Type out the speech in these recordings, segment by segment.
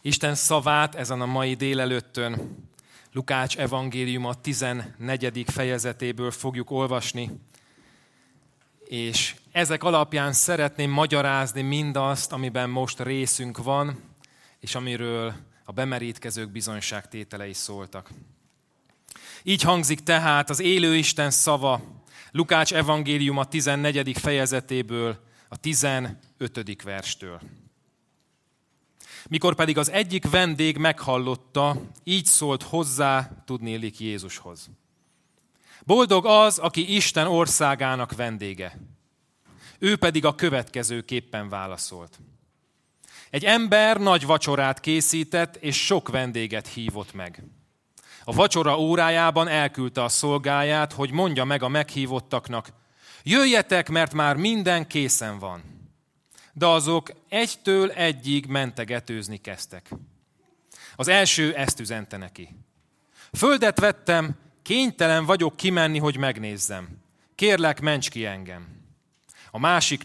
Isten szavát ezen a mai délelőttön Lukács evangéliuma 14. fejezetéből fogjuk olvasni, és ezek alapján szeretném magyarázni mindazt, amiben most részünk van, és amiről a bemerítkezők bizonyságtételei szóltak. Így hangzik tehát az élő Isten szava Lukács evangéliuma 14. fejezetéből, a 15. verstől. Mikor pedig az egyik vendég meghallotta, így szólt hozzá tudnélik Jézushoz. Boldog az, aki Isten országának vendége. Ő pedig a következőképpen válaszolt. Egy ember nagy vacsorát készített, és sok vendéget hívott meg. A vacsora órájában elküldte a szolgáját, hogy mondja meg a meghívottaknak, jöjjetek, mert már minden készen van. De azok egytől egyig mentegetőzni kezdtek. Az első ezt üzente neki. Földet vettem, kénytelen vagyok kimenni, hogy megnézzem. Kérlek, ments ki engem. A másik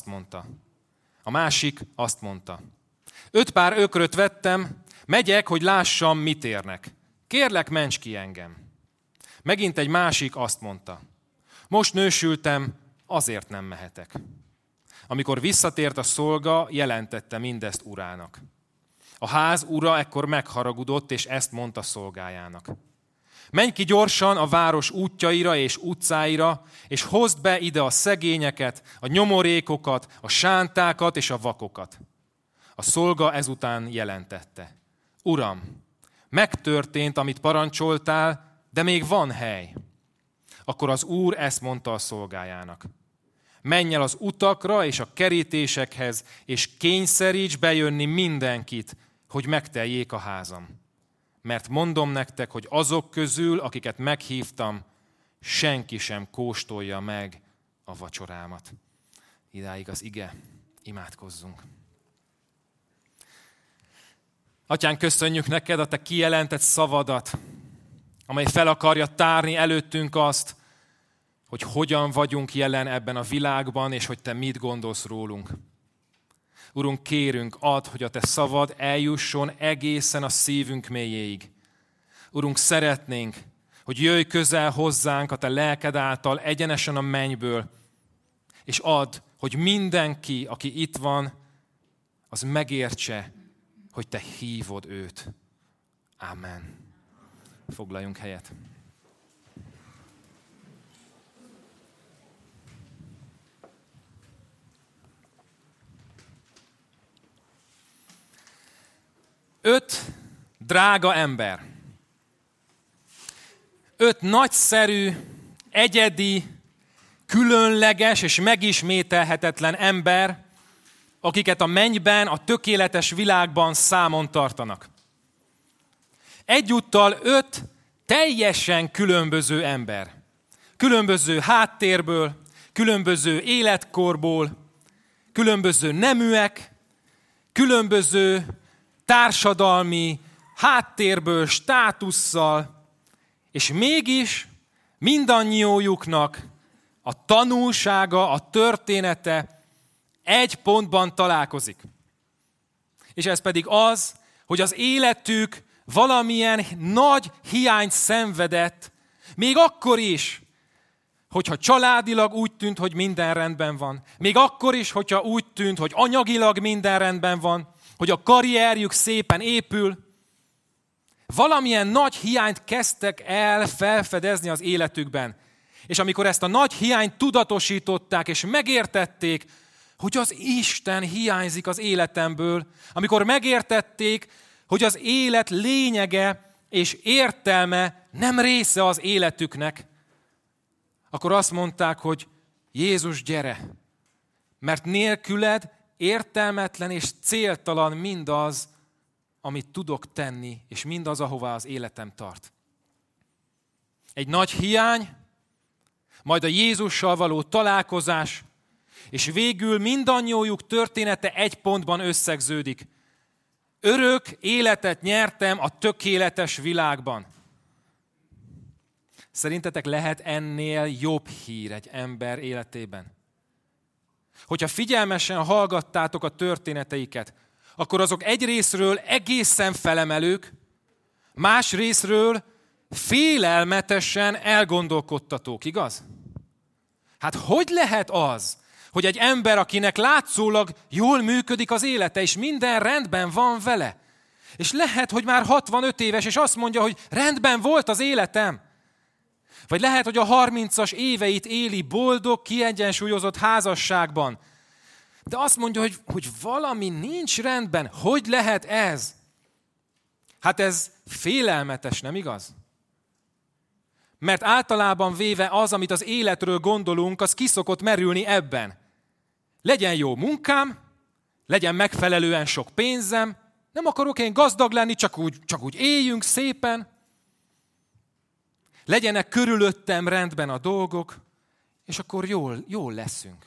azt mondta. 5 pár ökröt vettem, megyek, hogy lássam, mit érnek. Kérlek, ments ki engem. Megint egy másik azt mondta. Most nősültem, azért nem mehetek. Amikor visszatért a szolga, jelentette mindezt urának. A ház ura ekkor megharagudott, és ezt mondta szolgájának. Menj ki gyorsan a város útjaira és utcáira, és hozd be ide a szegényeket, a nyomorékokat, a sántákat és a vakokat. A szolga ezután jelentette. Uram, megtörtént, amit parancsoltál, de még van hely. Akkor az úr ezt mondta a szolgájának. Menj el az utakra és a kerítésekhez, és kényszeríts bejönni mindenkit, hogy megteljék a házam. Mert mondom nektek, hogy azok közül, akiket meghívtam, senki sem kóstolja meg a vacsorámat. Idáig az ige, imádkozzunk. Atyán, köszönjük neked a te kijelentett szavadat, amely fel akarja tárni előttünk azt, hogy hogyan vagyunk jelen ebben a világban, és hogy te mit gondolsz rólunk. Urunk, kérünk, add, hogy a te szavad eljusson egészen a szívünk mélyéig. Urunk, szeretnénk, hogy jöjj közel hozzánk a te lelked által egyenesen a mennyből, és add, hogy mindenki, aki itt van, az megértse, hogy te hívod őt. Amen. Foglaljunk helyet. Öt drága ember. 5 nagyszerű, egyedi, különleges és megismételhetetlen ember, akiket a mennyben, a tökéletes világban számon tartanak. Egyúttal 5 teljesen különböző ember. Különböző háttérből, különböző életkorból, különböző neműek, különböző társadalmi háttérből, státusszal, és mégis mindannyiójuknak a tanulsága, a története egy pontban találkozik. És ez pedig az, hogy az életük valamilyen nagy hiányt szenvedett, még akkor is, hogyha családilag úgy tűnt, hogy minden rendben van. Még akkor is, hogyha úgy tűnt, hogy anyagilag minden rendben van, hogy a karrierjük szépen épül. Valamilyen nagy hiányt kezdtek el felfedezni az életükben. És amikor ezt a nagy hiányt tudatosították és megértették, hogy az Isten hiányzik az életemből, amikor megértették, hogy az élet lényege és értelme nem része az életüknek, akkor azt mondták, hogy Jézus, gyere, mert nélküled értelmetlen és céltalan mindaz, amit tudok tenni, és mindaz, ahová az életem tart. Egy nagy hiány, majd a Jézussal való találkozás, és végül mindannyiójuk története egy pontban összegződik. Örök életet nyertem a tökéletes világban. Szerintetek lehet ennél jobb hír egy ember életében? Hogyha figyelmesen hallgattátok a történeteiket, akkor azok egy részről egészen felemelők, más részről félelmetesen elgondolkodtatók, igaz? Hát hogy lehet az, hogy egy ember, akinek látszólag jól működik az élete, és minden rendben van vele, és lehet, hogy már 65 éves, és azt mondja, hogy rendben volt az életem, vagy lehet, hogy a 30-as éveit éli boldog, kiegyensúlyozott házasságban, de azt mondja, hogy valami nincs rendben. Hogy lehet ez? Hát ez félelmetes, nem igaz? Mert általában véve az, amit az életről gondolunk, az ki szokott merülni ebben. Legyen jó munkám, legyen megfelelően sok pénzem, nem akarok én gazdag lenni, csak úgy éljünk szépen. Legyenek körülöttem rendben a dolgok, és akkor jól leszünk.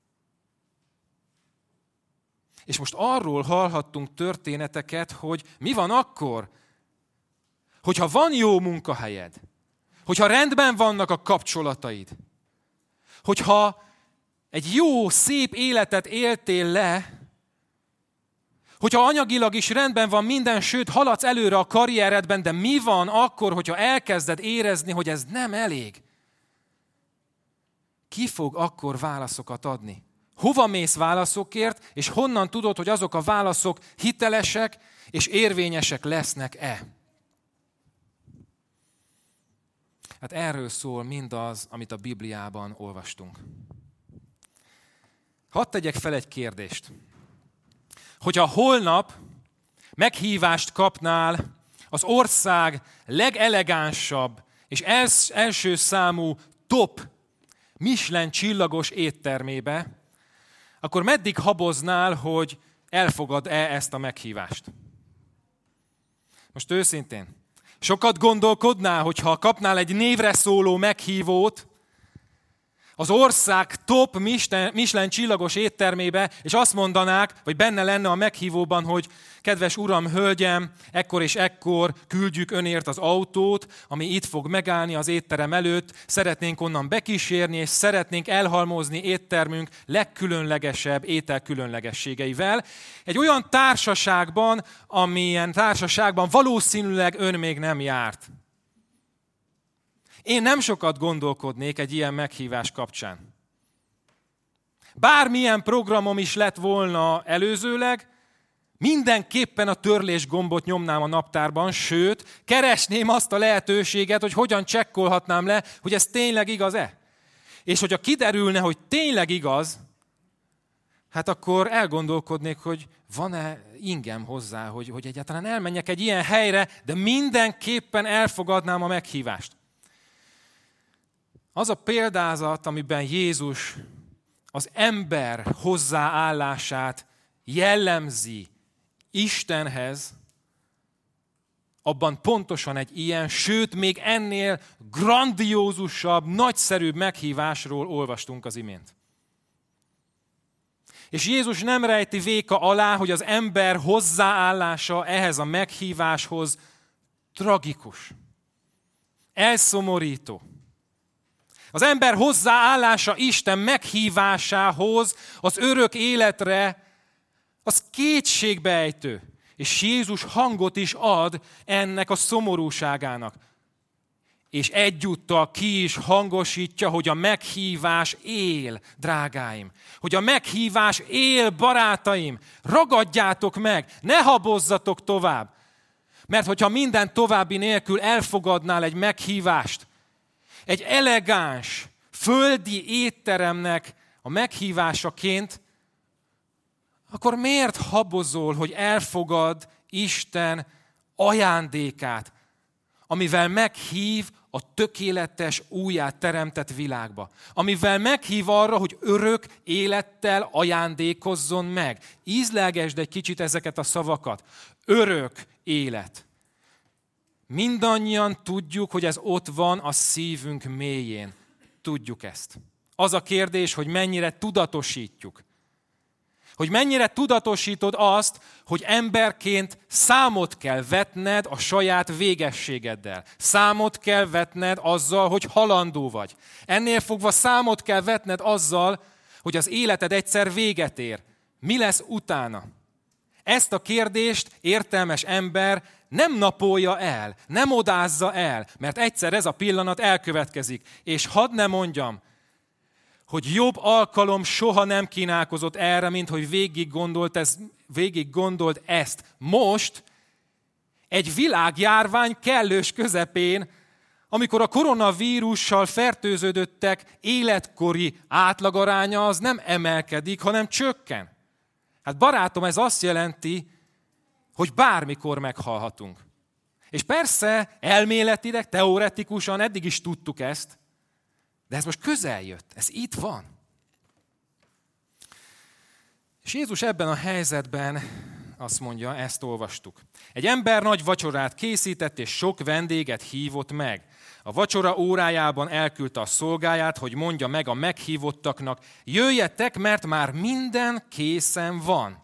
És most arról hallhattunk történeteket, hogy mi van akkor, hogyha van jó munkahelyed, hogyha rendben vannak a kapcsolataid, hogyha egy jó, szép életet éltél le, hogyha anyagilag is rendben van minden, sőt, haladsz előre a karrieredben, de mi van akkor, hogyha elkezded érezni, hogy ez nem elég? Ki fog akkor válaszokat adni? Hova mész válaszokért, és honnan tudod, hogy azok a válaszok hitelesek és érvényesek lesznek-e? Hát erről szól mindaz, amit a Bibliában olvastunk. Hadd tegyek fel egy kérdést. Hogyha holnap meghívást kapnál az ország legelegánsabb és első számú top Michelin csillagos éttermébe, akkor meddig haboznál, hogy elfogad-e ezt a meghívást? Most őszintén, sokat gondolkodnál, hogyha kapnál egy névre szóló meghívót az ország top Michelin csillagos éttermébe, és azt mondanák, vagy benne lenne a meghívóban, hogy kedves uram, hölgyem, ekkor és ekkor küldjük önért az autót, ami itt fog megállni az étterem előtt, szeretnénk onnan bekísérni, és szeretnénk elhalmozni éttermünk legkülönlegesebb ételkülönlegességeivel. Egy olyan társaságban, amilyen társaságban valószínűleg ön még nem járt. Én nem sokat gondolkodnék egy ilyen meghívás kapcsán. Bármilyen programom is lett volna előzőleg, mindenképpen a törlés gombot nyomnám a naptárban, sőt, keresném azt a lehetőséget, hogy hogyan csekkolhatnám le, hogy ez tényleg igaz-e. És hogyha kiderülne, hogy tényleg igaz, hát akkor elgondolkodnék, hogy van-e ingem hozzá, hogy egyáltalán elmenjek egy ilyen helyre, de mindenképpen elfogadnám a meghívást. Az a példázat, amiben Jézus az ember hozzáállását jellemzi Istenhez, abban pontosan egy ilyen, sőt még ennél grandiózusabb, nagyszerűbb meghívásról olvastunk az imént. És Jézus nem rejti véka alá, hogy az ember hozzáállása ehhez a meghíváshoz tragikus, elszomorító. Az ember hozzáállása Isten meghívásához, az örök életre, az kétségbeejtő. És Jézus hangot is ad ennek a szomorúságának. És egyúttal ki is hangosítja, hogy a meghívás él, drágáim. Hogy a meghívás él, barátaim. Ragadjátok meg, ne habozzatok tovább. Mert hogyha minden további nélkül elfogadnál egy meghívást, egy elegáns, földi étteremnek a meghívásaként, akkor miért habozol, hogy elfogad Isten ajándékát, amivel meghív a tökéletes, újjá teremtett világba. Amivel meghív arra, hogy örök élettel ajándékozzon meg. Ízlelgesd egy kicsit ezeket a szavakat. Örök élet. Mindannyian tudjuk, hogy ez ott van a szívünk mélyén. Tudjuk ezt. Az a kérdés, hogy mennyire tudatosítjuk. Hogy mennyire tudatosítod azt, hogy emberként számot kell vetned a saját végességeddel. Számot kell vetned azzal, hogy halandó vagy. Ennél fogva számot kell vetned azzal, hogy az életed egyszer véget ér. Mi lesz utána? Ezt a kérdést értelmes ember nem napolja el, nem odázza el, mert egyszer ez a pillanat elkövetkezik. És hadd ne mondjam, hogy jobb alkalom soha nem kínálkozott erre, mint hogy végig gondold ezt. Most egy világjárvány kellős közepén, amikor a koronavírussal fertőződöttek életkori átlagaránya az nem emelkedik, hanem csökken. Hát barátom, ez azt jelenti, hogy bármikor meghalhatunk. És persze elméletileg, teoretikusan eddig is tudtuk ezt, de ez most közel jött, ez itt van. És Jézus ebben a helyzetben azt mondja, ezt olvastuk. Egy ember nagy vacsorát készített, és sok vendéget hívott meg. A vacsora órájában elküldte a szolgáját, hogy mondja meg a meghívottaknak, jöjjetek, mert már minden készen van.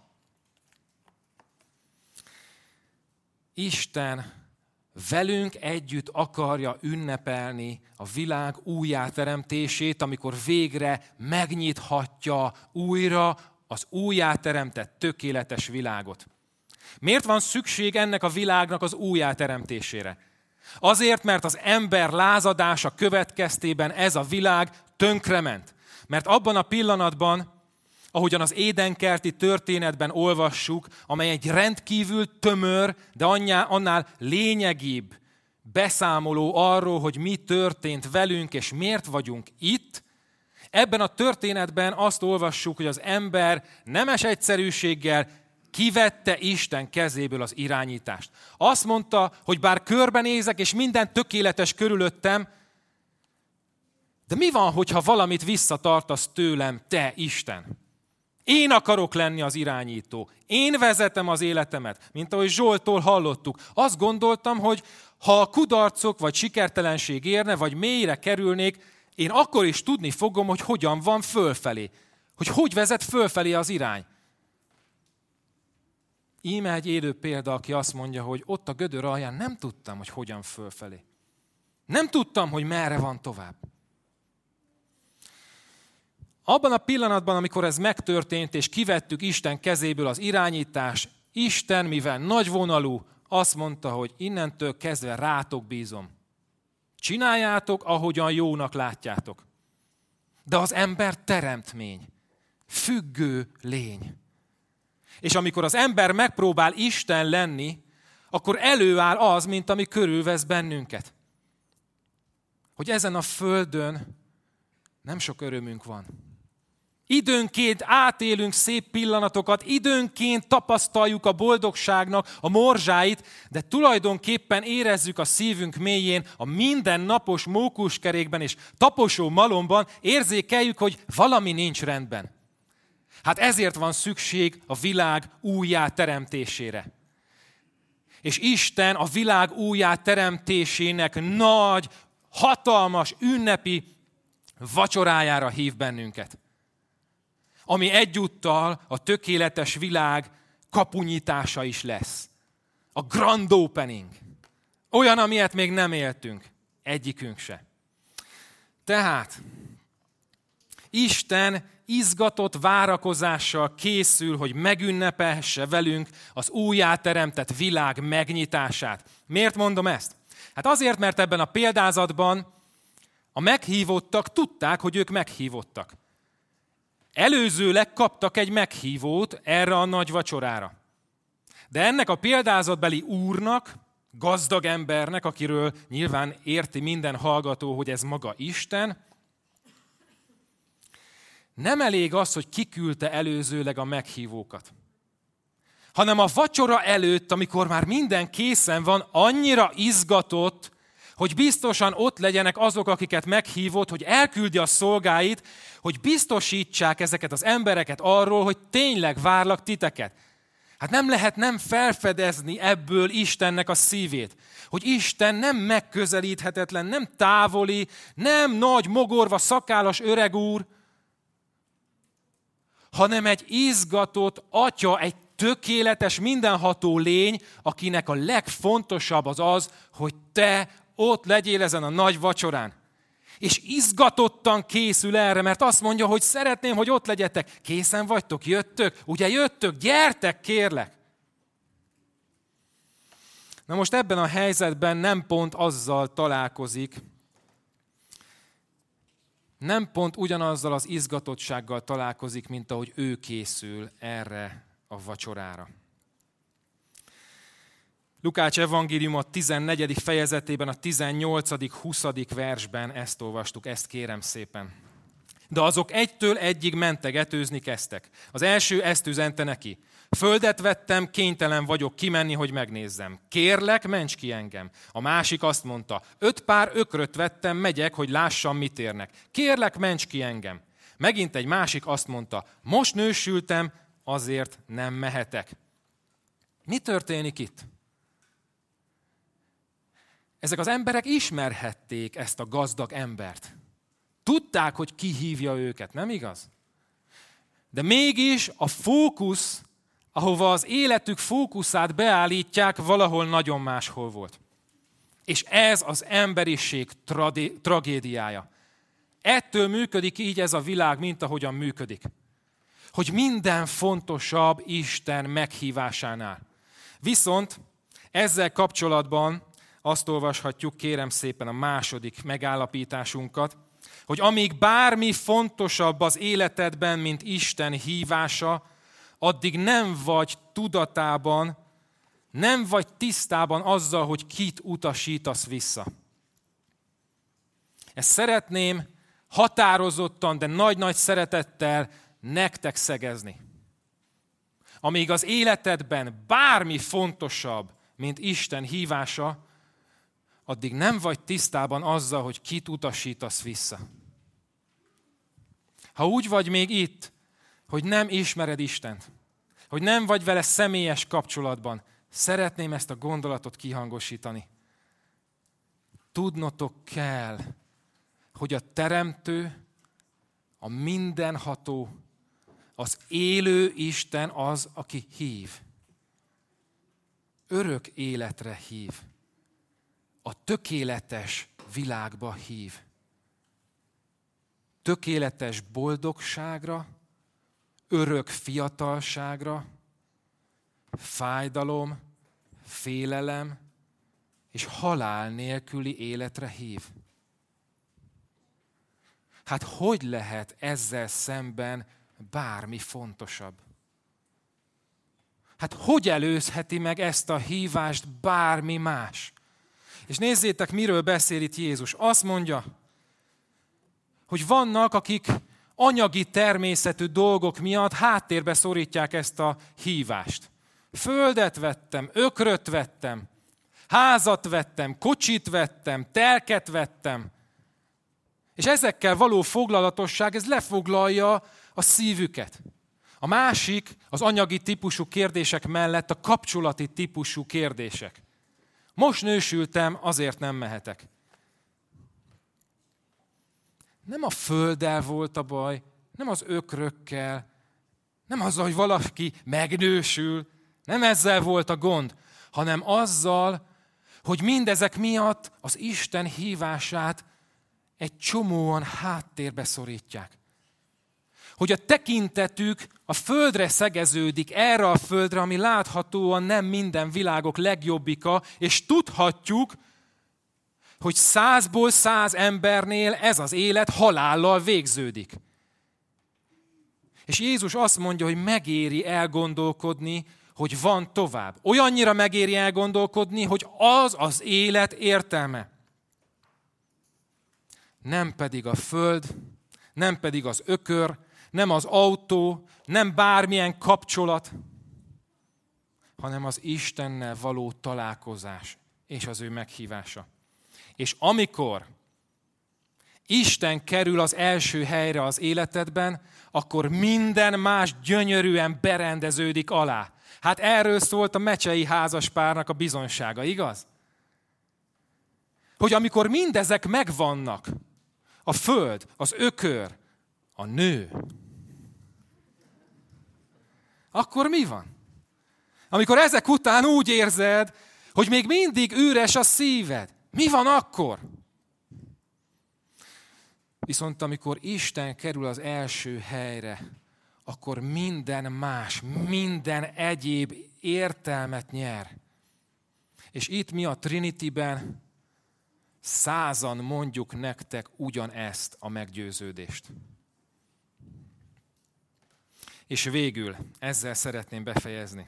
Isten velünk együtt akarja ünnepelni a világ újjáteremtését, amikor végre megnyithatja újra az újjáteremtett tökéletes világot. Miért van szükség ennek a világnak az újjáteremtésére? Azért, mert az ember lázadása következtében ez a világ tönkrement. Mert abban a pillanatban, ahogyan az édenkerti történetben olvassuk, amely egy rendkívül tömör, de annál lényegibb beszámoló arról, hogy mi történt velünk és miért vagyunk itt, ebben a történetben azt olvassuk, hogy az ember nemes egyszerűséggel kivette Isten kezéből az irányítást. Azt mondta, hogy bár körbenézek, és minden tökéletes körülöttem, de mi van, hogyha valamit visszatartasz tőlem, te Isten? Én akarok lenni az irányító. Én vezetem az életemet, mint ahogy Zsolttól hallottuk. Azt gondoltam, hogy ha a kudarcok vagy sikertelenség érne, vagy mélyre kerülnék, én akkor is tudni fogom, hogy hogyan van fölfelé. Hogy vezet fölfelé az irány. Íme egy élő példa, aki azt mondja, hogy ott a gödör alján nem tudtam, hogy hogyan fölfelé. Nem tudtam, hogy merre van tovább. Abban a pillanatban, amikor ez megtörtént, és kivettük Isten kezéből az irányítást, Isten, mivel nagyvonalú, azt mondta, hogy innentől kezdve rátok bízom. Csináljátok, ahogyan jónak látjátok. De az ember teremtmény, függő lény. És amikor az ember megpróbál Isten lenni, akkor előáll az, mint ami körülvesz bennünket. Hogy ezen a földön nem sok örömünk van. Időnként átélünk szép pillanatokat, időnként tapasztaljuk a boldogságnak a morzsáit, de tulajdonképpen érezzük a szívünk mélyén, a mindennapos mókuskerékben és taposó malomban érzékeljük, hogy valami nincs rendben. Hát ezért van szükség a világ újjáteremtésére. És Isten a világ újjáteremtésének nagy, hatalmas, ünnepi vacsorájára hív bennünket. Ami egyúttal a tökéletes világ kapunyitása is lesz. A grand opening. Olyan, amilyet még nem éltünk. Egyikünk se. Tehát Isten izgatott várakozással készül, hogy megünnepelhesse velünk az újjáteremtett világ megnyitását. Miért mondom ezt? Hát azért, mert ebben a példázatban a meghívottak tudták, hogy ők meghívottak. Előzőleg kaptak egy meghívót erre a nagy vacsorára. De ennek a példázatbeli úrnak, gazdag embernek, akiről nyilván érti minden hallgató, hogy ez maga Isten, nem elég az, hogy kiküldte előzőleg a meghívókat, hanem a vacsora előtt, amikor már minden készen van, annyira izgatott, hogy biztosan ott legyenek azok, akiket meghívott, hogy elküldi a szolgáit, hogy biztosítsák ezeket az embereket arról, hogy tényleg várlak titeket. Hát nem lehet nem felfedezni ebből Istennek a szívét. Hogy Isten nem megközelíthetetlen, nem távoli, nem nagy, mogorva, szakállas öreg úr, hanem egy izgatott atya, egy tökéletes, mindenható lény, akinek a legfontosabb az az, hogy te ott legyél ezen a nagy vacsorán. És izgatottan készül erre, mert azt mondja, hogy szeretném, hogy ott legyetek. Készen vagytok, jöttök? Ugye jöttök? Gyertek, kérlek! Na most ebben a helyzetben nem pont azzal találkozik, nem pont ugyanazzal az izgatottsággal találkozik, mint ahogy ő készül erre a vacsorára. Lukács evangélium a 14. fejezetében, a 18.-20. versben ezt olvastuk, ezt kérem szépen. De azok egytől egyig mentegetőzni kezdtek. Az első ezt üzente neki. Földet vettem, kénytelen vagyok kimenni, hogy megnézzem. Kérlek, ments ki engem. A másik azt mondta, 5 pár ökröt vettem, megyek, hogy lássam, mit érnek. Kérlek, ments ki engem. Megint egy másik azt mondta, most nősültem, azért nem mehetek. Mi történik itt? Ezek az emberek ismerhették ezt a gazdag embert. Tudták, hogy ki hívja őket, nem igaz? De mégis a fókusz, ahova az életük fókuszát beállítják, valahol nagyon máshol volt. És ez az emberiség tragédiája. Ettől működik így ez a világ, mint ahogyan működik. Hogy minden fontosabb Isten meghívásánál. Viszont ezzel kapcsolatban azt olvashatjuk, kérem szépen a második megállapításunkat, hogy amíg bármi fontosabb az életedben, mint Isten hívása, addig nem vagy tudatában, nem vagy tisztában azzal, hogy kit utasítasz vissza. Ezt szeretném határozottan, de nagy-nagy szeretettel nektek szegezni. Amíg az életedben bármi fontosabb, mint Isten hívása, addig nem vagy tisztában azzal, hogy kit utasítasz vissza. Ha úgy vagy még itt, hogy nem ismered Istent, hogy nem vagy vele személyes kapcsolatban, szeretném ezt a gondolatot kihangosítani. Tudnotok kell, hogy a Teremtő, a mindenható, az élő Isten az, aki hív. Örök életre hív. A tökéletes világba hív. Tökéletes boldogságra, örök fiatalságra, fájdalom, félelem és halál nélküli életre hív. Hát hogy lehet ezzel szemben bármi fontosabb? Hát hogy előzheti meg ezt a hívást bármi más? És nézzétek, miről beszél itt Jézus. Azt mondja, hogy vannak, akik anyagi természetű dolgok miatt háttérbe szorítják ezt a hívást. Földet vettem, ökröt vettem, házat vettem, kocsit vettem, telket vettem. És ezekkel való foglalatosság, ez lefoglalja a szívüket. A másik, az anyagi típusú kérdések mellett a kapcsolati típusú kérdések. Most nősültem, azért nem mehetek. Nem a földdel volt a baj, nem az ökrökkel, nem azzal, hogy valaki megnősül, nem ezzel volt a gond, hanem azzal, hogy mindezek miatt az Isten hívását egy csomóan háttérbe szorítják. Hogy a tekintetük a földre szegeződik, erre a földre, ami láthatóan nem minden világok legjobbika, és tudhatjuk, hogy 100-ból 100 embernél ez az élet halállal végződik. És Jézus azt mondja, hogy megéri elgondolkodni, hogy van tovább. Olyannyira megéri elgondolkodni, hogy az az élet értelme. Nem pedig a föld, nem pedig az ökör, nem az autó, nem bármilyen kapcsolat, hanem az Istennel való találkozás és az ő meghívása. És amikor Isten kerül az első helyre az életedben, akkor minden más gyönyörűen berendeződik alá. Hát erről szólt a mecsei házaspárnak a bizonysága, igaz? Hogy amikor mindezek megvannak, a föld, az ökör, a nő, akkor mi van? Amikor ezek után úgy érzed, hogy még mindig üres a szíved, mi van akkor? Viszont amikor Isten kerül az első helyre, akkor minden más, minden egyéb értelmet nyer. És itt mi a Trinityben 100-an mondjuk nektek ugyanezt a meggyőződést. És végül ezzel szeretném befejezni.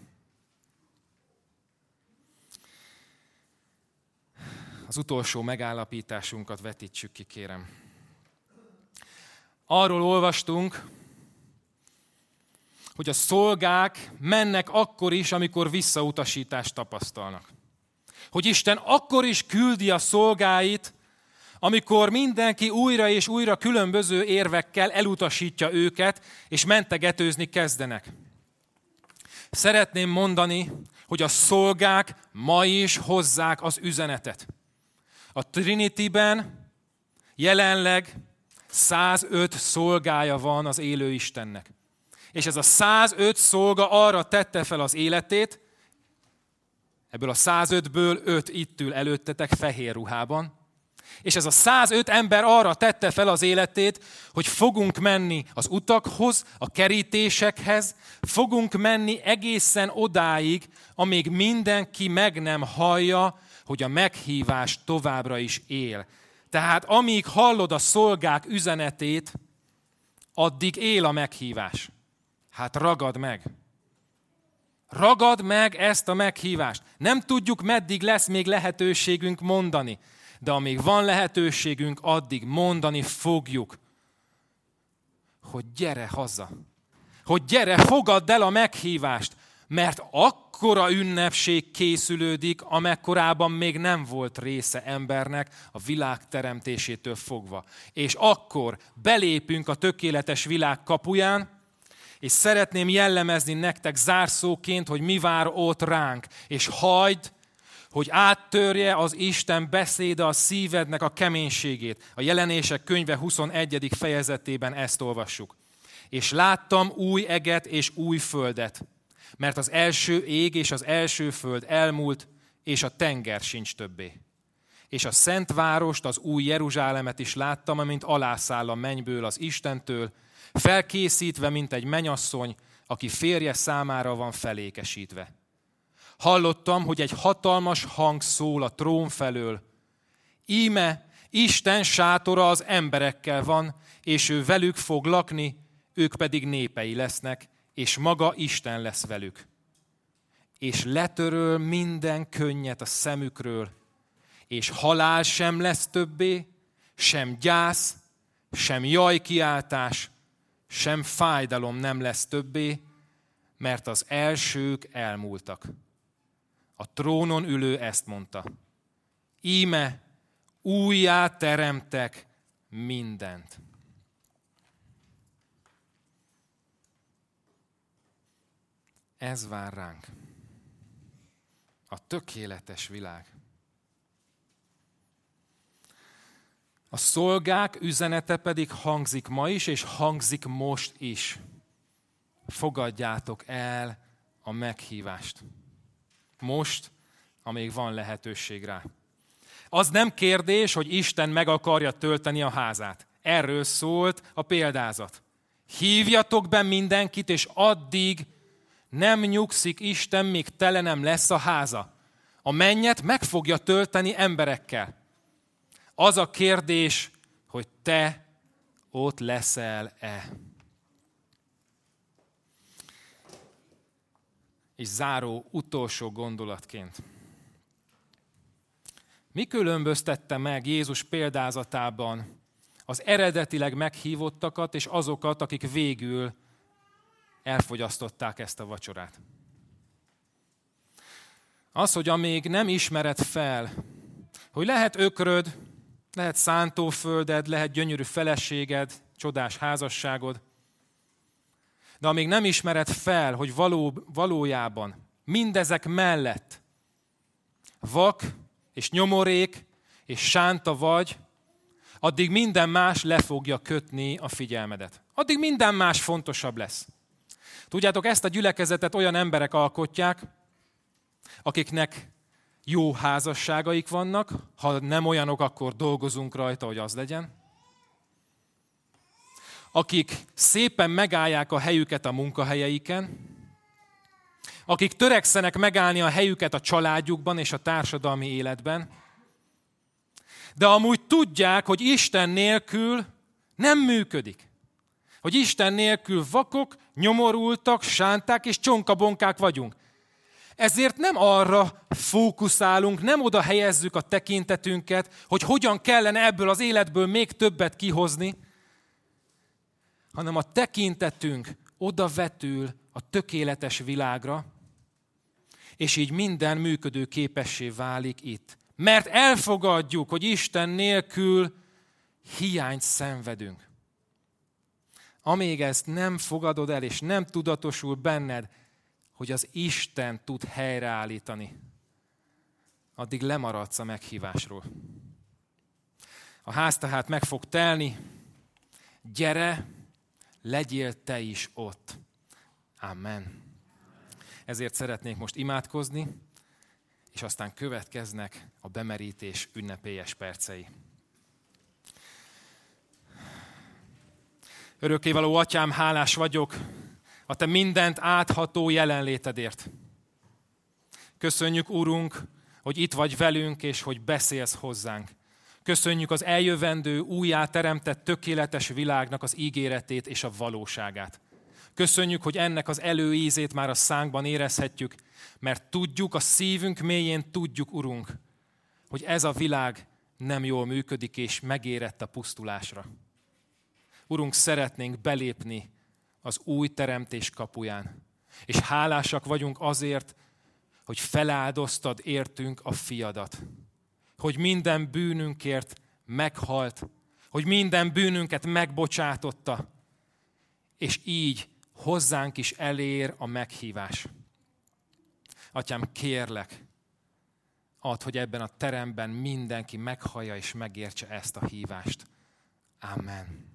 Az utolsó megállapításunkat vetítsük ki, kérem. Arról olvastunk, hogy a szolgák mennek akkor is, amikor visszautasítást tapasztalnak. Hogy Isten akkor is küldi a szolgáit, amikor mindenki újra és újra különböző érvekkel elutasítja őket, és mentegetőzni kezdenek. Szeretném mondani, hogy a szolgák ma is hozzák az üzenetet. A Trinityben jelenleg 105 szolgája van az élő Istennek. És ez a 105 szolga arra tette fel az életét, ebből a 105-ből 5 itt ül előttetek fehér ruhában, és ez a 105 ember arra tette fel az életét, hogy fogunk menni az utakhoz, a kerítésekhez, fogunk menni egészen odáig, amíg mindenki meg nem hallja, hogy a meghívás továbbra is él. Tehát amíg hallod a szolgák üzenetét, addig él a meghívás. Hát ragad meg! Ragad meg ezt a meghívást. Nem tudjuk, meddig lesz még lehetőségünk mondani, de amíg van lehetőségünk, addig mondani fogjuk, hogy gyere haza, hogy gyere, fogadd el a meghívást, mert akkora ünnepség készülődik, amekkorában még nem volt része embernek a világ teremtésétől fogva. És akkor belépünk a tökéletes világ kapuján, és szeretném jellemezni nektek zárszóként, hogy mi vár ott ránk, és hagyd, hogy áttörje az Isten beszéde a szívednek a keménységét. A Jelenések könyve 21. fejezetében ezt olvassuk. És láttam új eget és új földet, mert az első ég és az első föld elmúlt, és a tenger sincs többé. És a szent várost, az új Jeruzsálemet is láttam, amint alászáll a mennyből az Istentől, felkészítve, mint egy mennyasszony, aki férje számára van felékesítve. Hallottam, hogy egy hatalmas hang szól a trón felől. Íme, Isten sátora az emberekkel van, és ő velük fog lakni, ők pedig népei lesznek, és maga Isten lesz velük. És letöröl minden könnyet a szemükről, és halál sem lesz többé, sem gyász, sem jajkiáltás, sem fájdalom nem lesz többé, mert az elsők elmúltak. A trónon ülő ezt mondta. Íme, újjá teremtek mindent. Ez vár ránk. A tökéletes világ. A szolgák üzenete pedig hangzik ma is, és hangzik most is. Fogadjátok el a meghívást. Most, amíg van lehetőség rá. Az nem kérdés, hogy Isten meg akarja tölteni a házát. Erről szólt a példázat. Hívjatok be mindenkit, és addig nem nyugszik Isten, míg tele nem lesz a háza. A mennyet meg fogja tölteni emberekkel. Az a kérdés, hogy te ott leszel-e. És záró utolsó gondolatként. Mi különböztette meg Jézus példázatában az eredetileg meghívottakat és azokat, akik végül elfogyasztották ezt a vacsorát? Az, hogy amíg nem ismered fel, hogy lehet ökröd, lehet szántófölded, lehet gyönyörű feleséged, csodás házasságod, de amíg nem ismered fel, hogy valójában mindezek mellett vak és nyomorék és sánta vagy, addig minden más le fogja kötni a figyelmedet. Addig minden más fontosabb lesz. Tudjátok, ezt a gyülekezetet olyan emberek alkotják, akiknek jó házasságaik vannak, ha nem olyanok, akkor dolgozunk rajta, hogy az legyen. Akik szépen megállják a helyüket a munkahelyeiken, akik törekszenek megállni a helyüket a családjukban és a társadalmi életben, de amúgy tudják, hogy Isten nélkül nem működik. Hogy Isten nélkül vakok, nyomorultak, sánták és csonkabonkák vagyunk. Ezért nem arra fókuszálunk, nem oda helyezzük a tekintetünket, hogy hogyan kellene ebből az életből még többet kihozni, hanem a tekintetünk oda vetül a tökéletes világra, és így minden működő képessé válik itt. Mert elfogadjuk, hogy Isten nélkül hiányt szenvedünk. Amíg ezt nem fogadod el, és nem tudatosul benned, hogy az Isten tud helyreállítani, addig lemaradsz a meghívásról. A ház tehát meg fog telni, gyere, legyél te is ott. Amen. Ezért szeretnék most imádkozni, és aztán következnek a bemerítés ünnepélyes percei. Örökkévaló Atyám, hálás vagyok a Te mindent átható jelenlétedért. Köszönjük, Urunk, hogy itt vagy velünk, és hogy beszélsz hozzánk. Köszönjük az eljövendő, újjá teremtett tökéletes világnak az ígéretét és a valóságát. Köszönjük, hogy ennek az előízét már a szánkban érezhetjük, mert tudjuk, a szívünk mélyén tudjuk, Urunk, hogy ez a világ nem jól működik, és megérett a pusztulásra. Urunk, szeretnénk belépni az új teremtés kapuján, és hálásak vagyunk azért, hogy feláldoztad értünk a fiadat, hogy minden bűnünkért meghalt, hogy minden bűnünket megbocsátotta, és így hozzánk is elér a meghívás. Atyám, kérlek, add, hogy ebben a teremben mindenki meghallja és megértse ezt a hívást. Amen.